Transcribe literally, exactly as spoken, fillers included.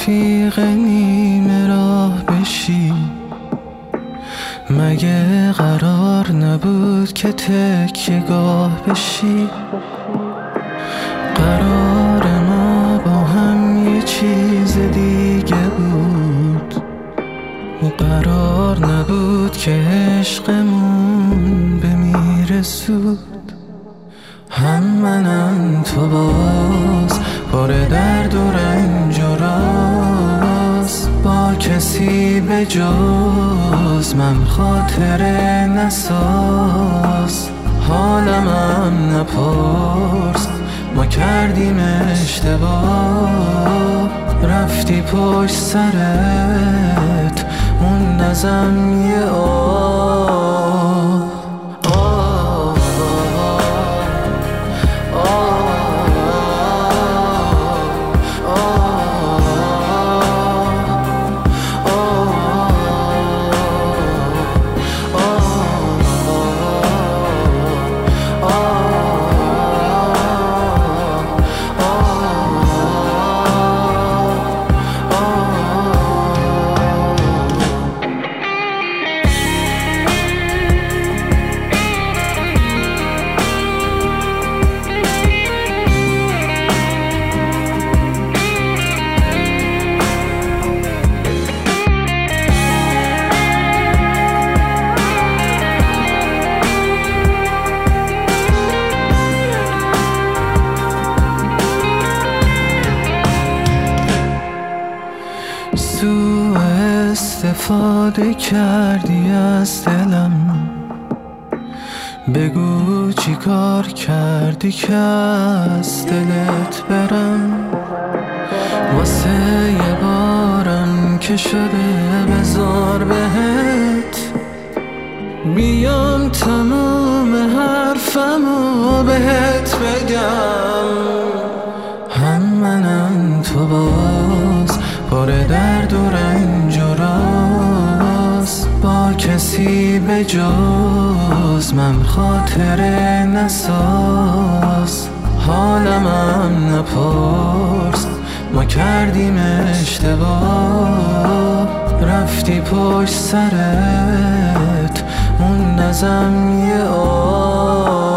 رفیق نیمه راه بشی. مگه قرار نبود که تکیه گاه بشی؟ قرار ما با هم یه چیز دیگه بود. قرار نبود که عشقمون بمیره زود. هم منم تو باز پر درد و رنج و راز، با کسی به جز من خاطره نساز. حالمم نپرس، ما کردیم اشتباه. رفتی پشت سرت موندم یه آه. سوء استفاده کردی از دلم. بگو چی کار کردی که از دلت برم. واسه یه بارم که شده بذار بهت بیام تموم حرفمو بهت بگم. هم منم تو باز پر درد و رنج و راز، با کسی به جز من خاطره نساز. حالمم نپرس، ما کردیم اشتباه. رفتی پشت سرت موندم یه آه.